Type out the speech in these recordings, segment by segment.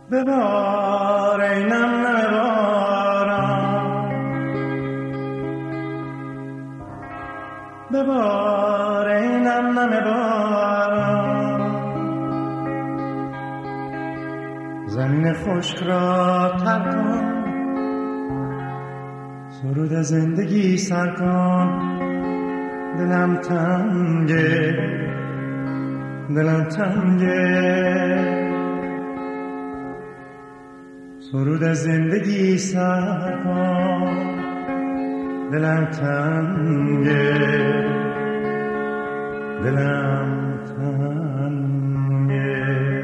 ببار ای نم نم باران، ببار ای نم نم باران، زمین خشک را تر کن، سرود زندگی سر کن. دلم تنگه، دلم تنگه، سرود زندگی سر کن. دلم تنگه، دلم تنگه.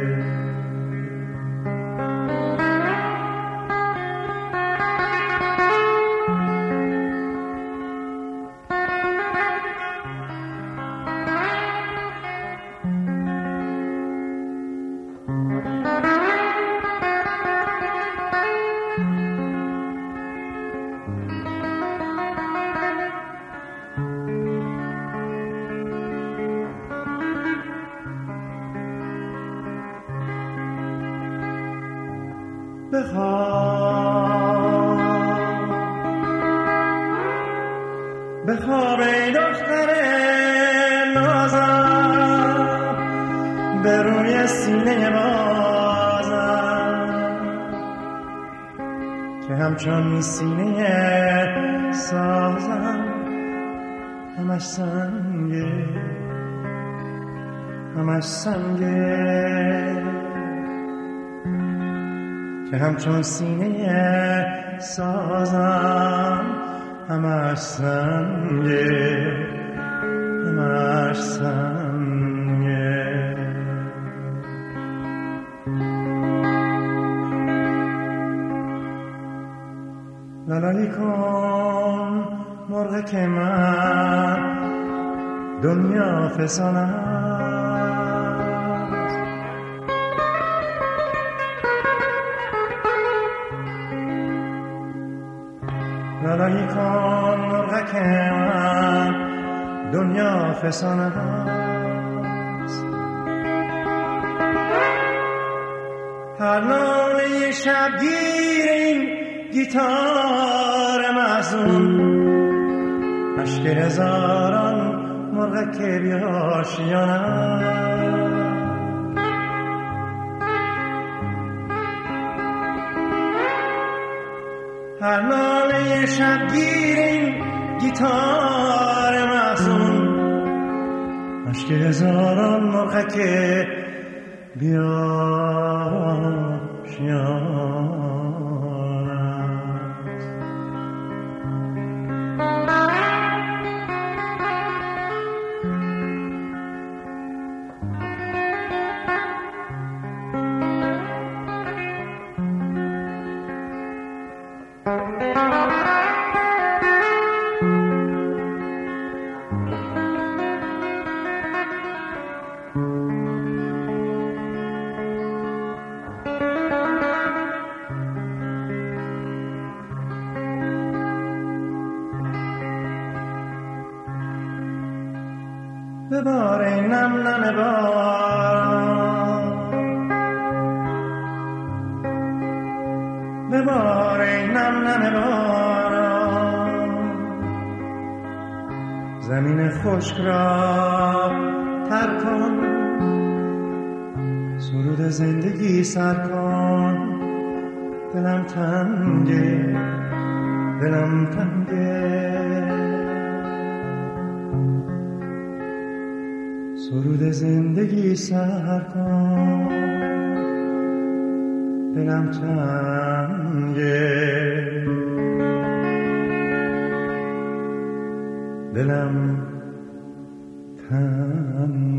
بخواب ای دختر نازم، به روی سینه بازم که همچون سینه سازم. همش سنگه، همش سنگه، که همچون سینه سازم. همش سنگه، همش سنگه. لالالی کن مرغ که من دنیا فسانم، لالالی کن مرغ که من دنیا فسانه است. هر ناله شبگیر این گیتار محزون، اشک هزاران مرغ که بیاشیانه. هر ناله شبگیر این گیتار محزون، اشک هزاران مرغ که بیاشیانه. ببار ای نم نم باران، ببار ای نم نم باران، زمین خشک را تر کن، سرود زندگی سر کن. دلم تنگه، دلم تنگه، سرود زندگی سر کن. دلم تنگه، دلم تنگه.